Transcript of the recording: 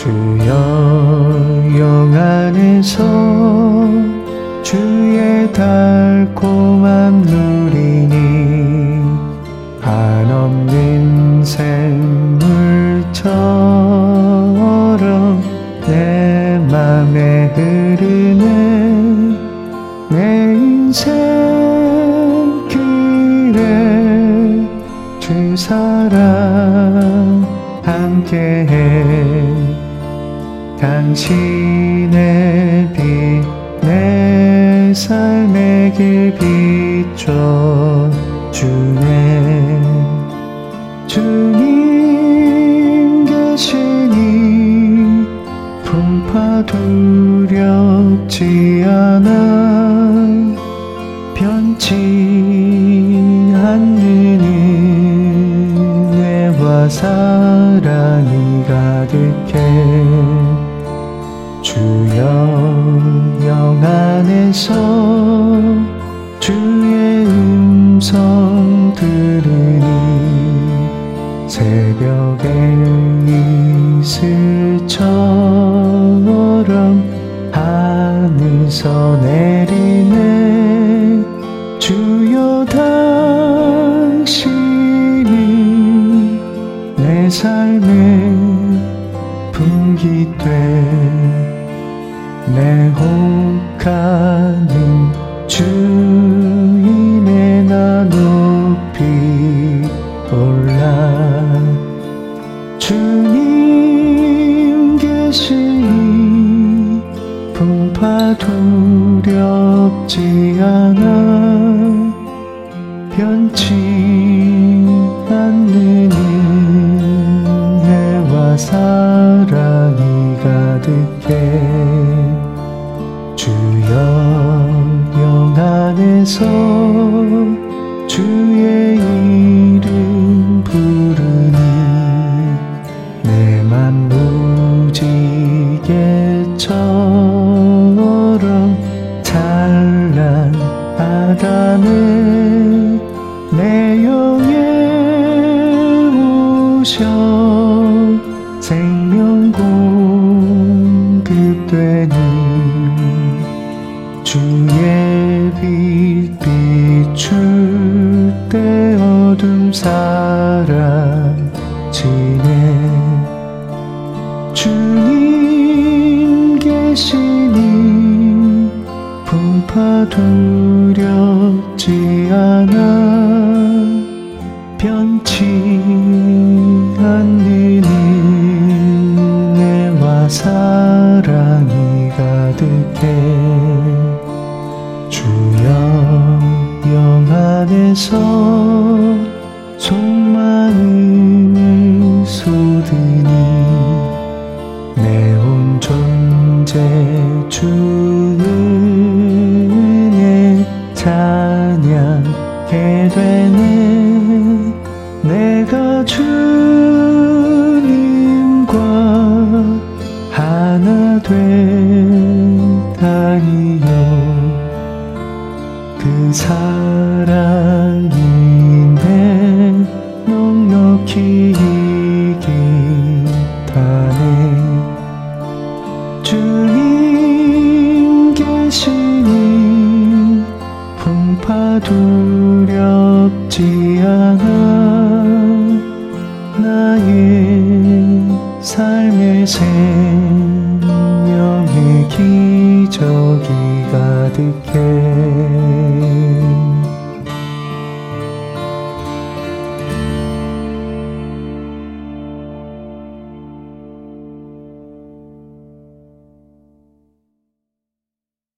주여 영 안에서 주의 달콤함 누리니 한없는 샘물처럼 내 맘에 흐르네. 내 인생 길에 주 사랑 함께해. 당신의 빛 내 삶의 길 비춰주네. 주님 계시니 풍파 두렵지 않아. 변치 않는 은혜와 사랑이 가득해. 주여 영 안에서 주의 음성 들으니 새벽에 이슬처럼 하늘서 내리네. 주여 당신이 내 삶의 분기돼. 내 혹하는 주인의 나 높이 올라. 주님 계시니 풍파 두렵지 않아. 변치 않는 은혜와 사랑이 가득해. 주여 영 안에서 주의 이름 부르니 내 맘 무지개처럼 찬란하다네. 내 영에 오셔 생명 공급되니 주의 빛 비출 때 어둠 사라지네. 주님 계시니 풍파 두렵지 않아. 변치 않는 은혜와 사랑이 가득해. 주여 영 안에서 속마음을 쏟으니 내 온 존재 주 은혜 찬양하게 되네. 내가 주님과 하나 되다니요. 그 사랑인데 넉넉히 이기다네. 주님 계시니 풍파 두렵지 않아. 나의 삶의 생명의 기적이 가득해.